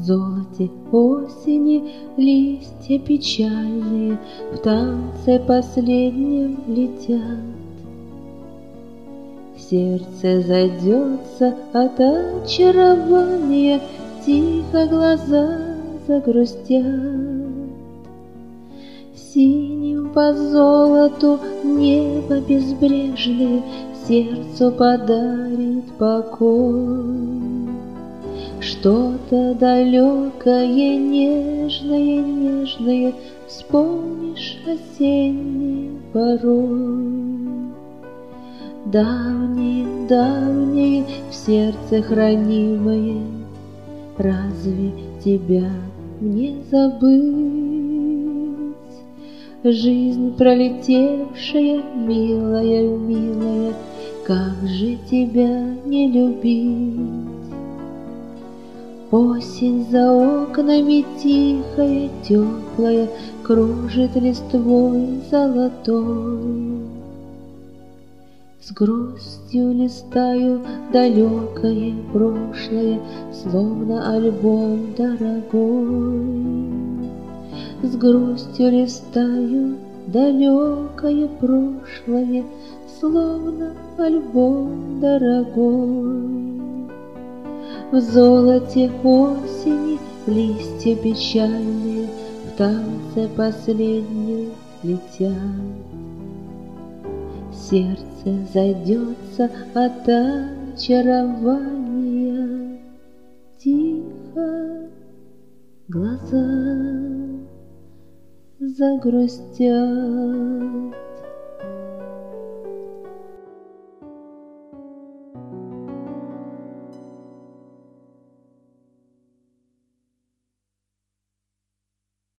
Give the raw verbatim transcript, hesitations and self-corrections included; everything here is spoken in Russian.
золоте осени листья печальные в танце последнем летят. Сердце зайдется от очарования, тихо глаза загрустят. Синим по золоту небо безбрежное сердцу подарит покой. Что-то далекое, нежное, нежное вспомнишь осенней порой. Давние, давние в сердце хранимое, разве тебя мне забыть? Жизнь пролетевшая, милая, милая, как же тебя не любить? Осень за окнами тихая, теплая, кружит листвой золотой. С грустью листаю далекое прошлое, словно альбом дорогой. С грустью листаю далекое прошлое, словно альбом дорогой. В золоте осени листья печальные в танце последнем летят. Сердце зайдется от очарования, тихо глаза загрустят.